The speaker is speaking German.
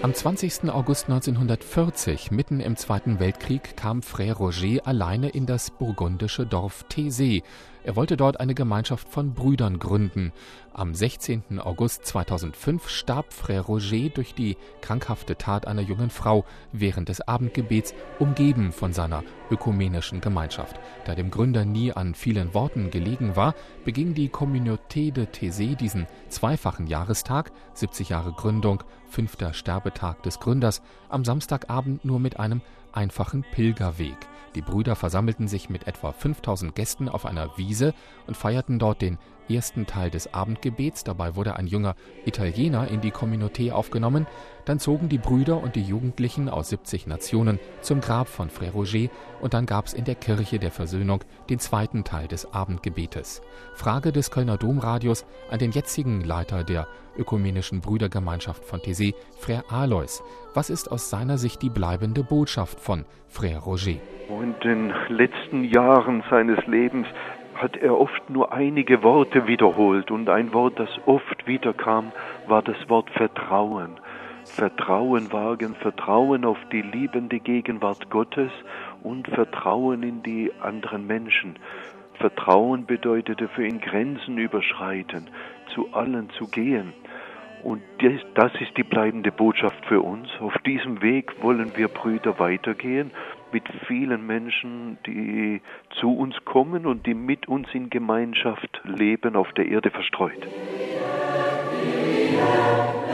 Am 20. August 1940, mitten im Zweiten Weltkrieg, kam Frère Roger alleine in das burgundische Dorf Taizé. Er wollte dort eine Gemeinschaft von Brüdern gründen. Am 16. August 2005 starb Frère Roger durch die krankhafte Tat einer jungen Frau während des Abendgebets, umgeben von seiner ökumenischen Gemeinschaft. Da dem Gründer nie an vielen Worten gelegen war, beging die Communauté de Taizé diesen zweifachen Jahrestag, 70 Jahre Gründung, 5. Sterbetag des Gründers, am Samstagabend nur mit einem einfachen Pilgerweg. Die Brüder versammelten sich mit etwa 5000 Gästen auf einer Wiese und feierten dort den ersten Teil des Abendgebets. Dabei wurde ein junger Italiener in die Communauté aufgenommen. Dann zogen die Brüder und die Jugendlichen aus 70 Nationen zum Grab von Frère Roger und dann gab es in der Kirche der Versöhnung den zweiten Teil des Abendgebetes. Frage des Kölner Domradios an den jetzigen Leiter der ökumenischen Brüdergemeinschaft von Taizé, Frère Alois. Was ist aus seiner Sicht die bleibende Botschaft von Frère Roger? In den letzten Jahren seines Lebens hat er oft nur einige Worte wiederholt und ein Wort, das oft wiederkam, war das Wort Vertrauen. Vertrauen wagen, Vertrauen auf die liebende Gegenwart Gottes und Vertrauen in die anderen Menschen. Vertrauen bedeutete für ihn Grenzen überschreiten, zu allen zu gehen. Und das ist die bleibende Botschaft für uns. Auf diesem Weg wollen wir Brüder weitergehen mit vielen Menschen, die zu uns kommen und die mit uns in Gemeinschaft leben, auf der Erde verstreut.